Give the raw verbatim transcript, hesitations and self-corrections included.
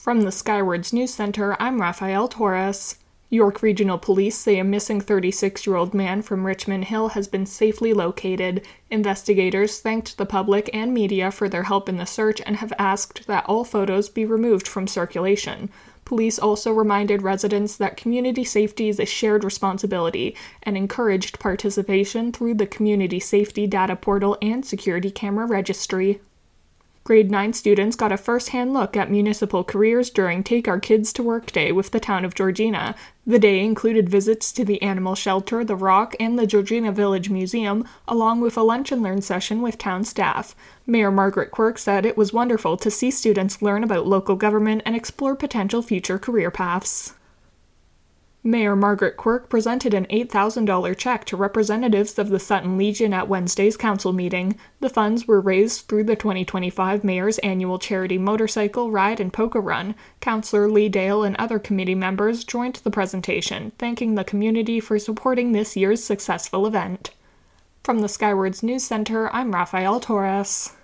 From the Skywards News Center, I'm Raphael Torres. York Regional Police say a missing thirty-six-year-old man from Richmond Hill has been safely located. Investigators thanked the public and media for their help in the search and have asked that all photos be removed from circulation. Police also reminded residents that community safety is a shared responsibility and encouraged participation through the Community Safety Data Portal and Security Camera Registry. Grade nine students got a first-hand look at municipal careers during Take Our Kids to Work Day with the town of Georgina. The day included visits to the animal shelter, the Rock, and the Georgina Village Museum, along with a lunch and learn session with town staff. Mayor Margaret Quirk said it was wonderful to see students learn about local government and explore potential future career paths. Mayor Margaret Quirk presented an eight thousand dollars check to representatives of the Sutton Legion at Wednesday's council meeting. The funds were raised through the twenty twenty-five Mayor's annual charity motorcycle ride and polka run. Councillor Lee Dale and other committee members joined the presentation, thanking the community for supporting this year's successful event. From the Skywards News Center, I'm Raphael Torres.